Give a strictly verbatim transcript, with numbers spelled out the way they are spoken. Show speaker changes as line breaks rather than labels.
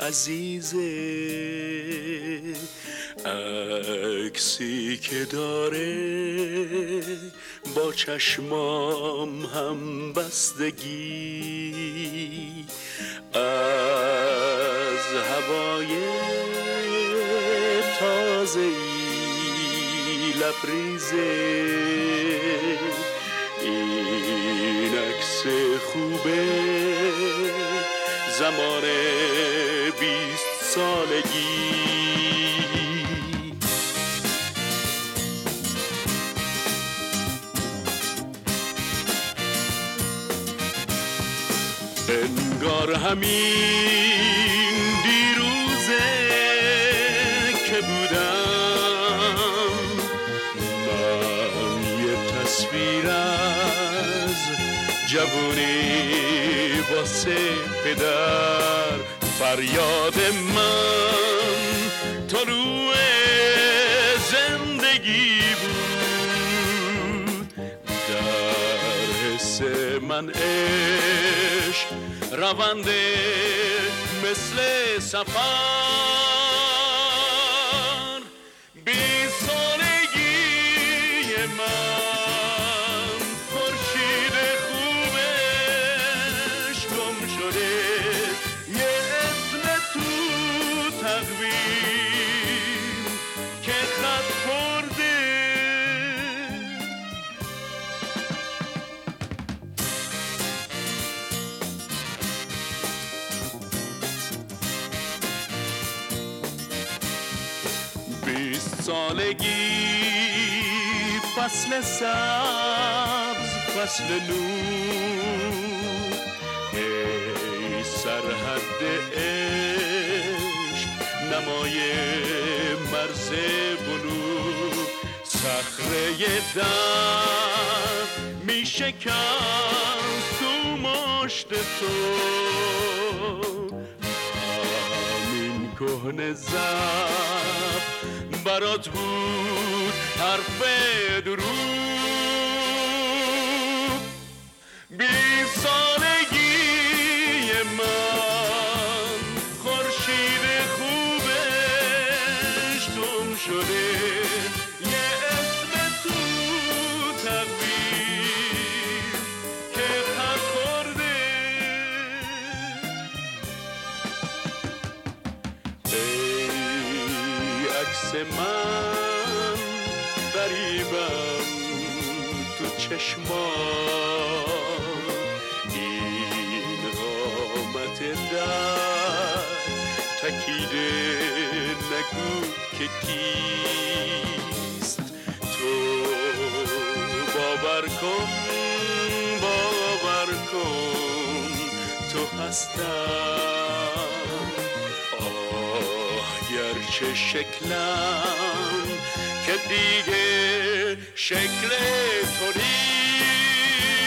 عزیزه، عکسی که داره با چشمام هم بستگی، از هوای تازه‌ای لبریزه. این عکس خوبه زمان بیست سالگی. انگار همین دیروزه که بودم من یه تصویر از جوونی واسه پدر، فریاد من طلوع زندگی بود. در حس من عشق رونده مثل سفر، بیست سالگی من خورشید خوبش گم شده، یه اسم تو تقویم که خط خورده. بیست سالگی فصل سبز، فصل نور، ای سرحد عشق نمای مرز بلور. صخره در می شکست تو مشت تو، همین کهنه زب برات بود حرف دروغ. بیست سالگی من خورشید خوبش گم شده، یه اسم تو تقویم که خط خورده. ای عکس من غریبم تو چشمان، این قامت در تکیده نگو که کیست. تو باور کن باور کن تو هستم، آه گرچه شکلم که دیگه شکل تو نیست.